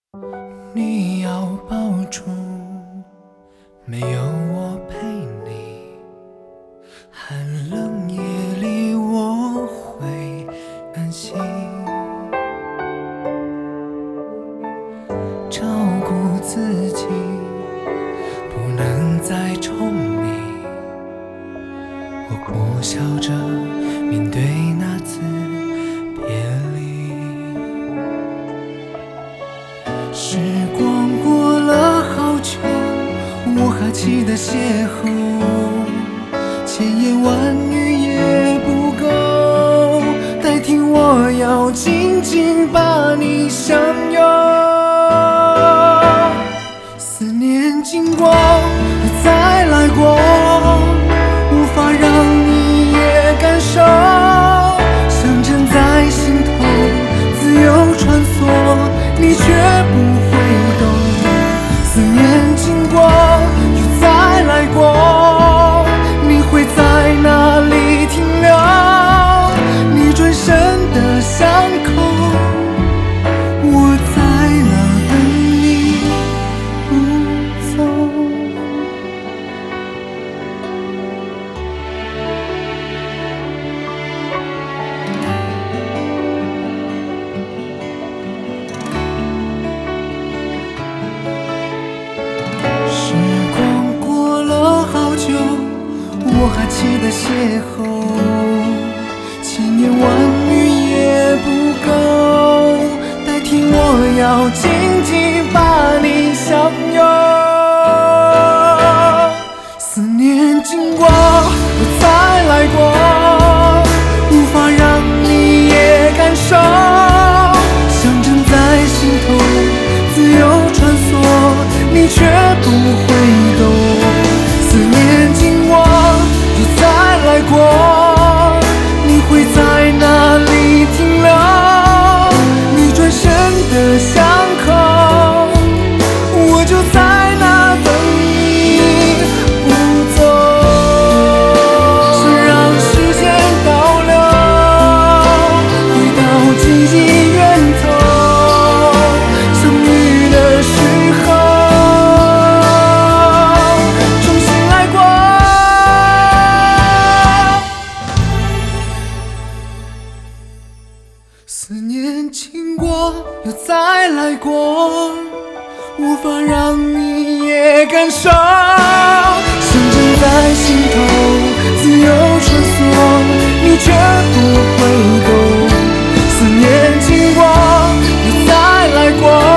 你要保重，没有我陪你，寒冷夜里我会担心，照顾自己，不能再宠你。我苦笑着面对那次别离，时光过了好久，我还记得邂逅，千言万语也不够代替我要紧紧把你相拥。思念经过又再来过，无法让你也感受，想枕在心头自由穿梭，你却不会懂。思念经过又再来过，你会在哪里停留？你转身的巷口，我在那等你不走。时光过了好久，我还记得邂逅，千言万语也不够代替我要紧紧把你相拥。思念经过又再来过，无法让你也感受，想枕在心头自由穿梭，你却不会懂。思念经过又再来过，你会在哪里停留？你转身的巷口，我就在那等你不走。是让时间倒流，回到记忆源头，相遇的时候重新来过。思念经过又再来过，无法让你也感受，想枕在心头自由穿梭，你却不会懂。思念经过又再来过，